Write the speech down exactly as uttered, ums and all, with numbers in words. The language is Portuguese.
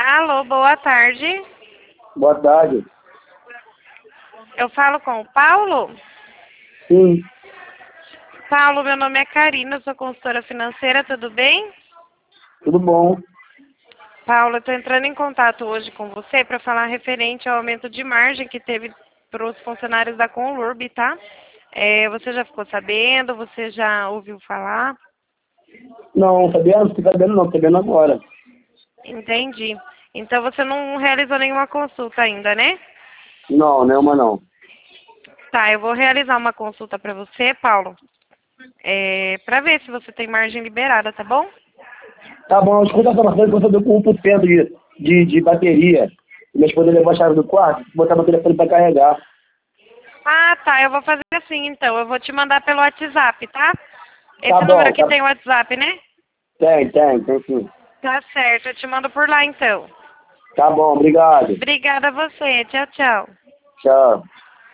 Alô, boa tarde. Boa tarde. Eu falo com o Paulo? Sim, Paulo, meu nome é Karina, sou consultora financeira, tudo bem? tudo bom. Paulo, eu estou entrando em contato hoje com você para falar referente ao aumento de margem que teve para os funcionários da Conlurb, tá? É, você já ficou sabendo? Você já ouviu falar? Não, sabia? Não fiquei sabendo não, tô sabendo agora. Entendi. Então você não realizou nenhuma consulta ainda, né? Não, nenhuma não. Tá, eu vou realizar uma consulta para você, Paulo, é, para ver se você tem margem liberada, tá bom? Tá bom, escuta essa maçã que você deu com um por cento de, de, de bateria. Minha esposa levou a chave do quarto, botar meu telefone pra carregar. Ah, tá, eu vou fazer assim então, eu vou te mandar pelo WhatsApp, tá? Tá Esse número bom, aqui tá... tem o WhatsApp, né? tem, tem, tem sim. Tá certo, eu te mando por lá então. Tá bom, obrigado. Obrigada a você, tchau, tchau. Tchau.